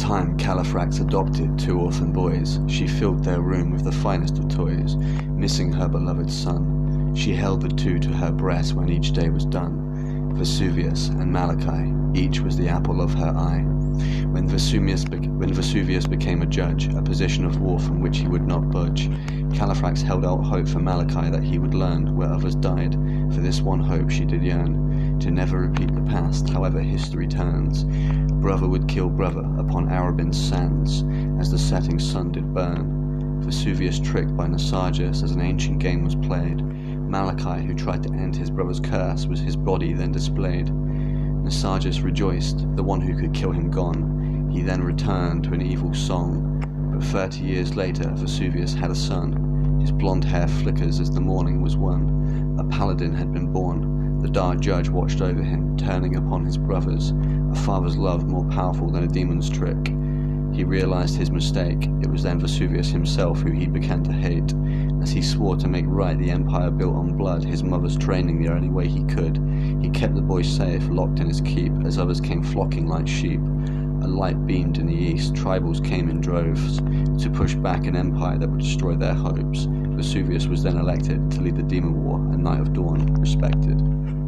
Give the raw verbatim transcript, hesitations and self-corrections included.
time, Califrax adopted two orphan boys. She filled their room with the finest of toys, missing her beloved son. She held the two to her breast when each day was done. Vesuvius and Malachi, each was the apple of her eye. When Vesuvius, be- when Vesuvius became a judge, a position of war from which he would not budge, Califrax held out hope for Malachi that he would learn where others died. For this one hope she did yearn, to never repeat the past, however history turns. Brother would kill brother upon Arabin's sands, as the setting sun did burn. Vesuvius tricked by Nasargius as an ancient game was played. Malachi, who tried to end his brother's curse, was his body then displayed. Nasargius rejoiced, the one who could kill him gone. He then returned to an evil song. But thirty years later, Vesuvius had a son. His blonde hair flickers as the morning was won. A paladin had been born. The dark judge watched over him, turning upon his brothers, a father's love more powerful than a demon's trick. He realized his mistake. It was then Vesuvius himself who he began to hate, as he swore to make right the empire built on blood, his mother's training the only way he could. He kept the boy safe, locked in his keep, as others came flocking like sheep. A light beamed in the east, tribals came in droves, to push back an empire that would destroy their hopes. Vesuvius was then elected to lead the demon war, a knight of dawn, respected.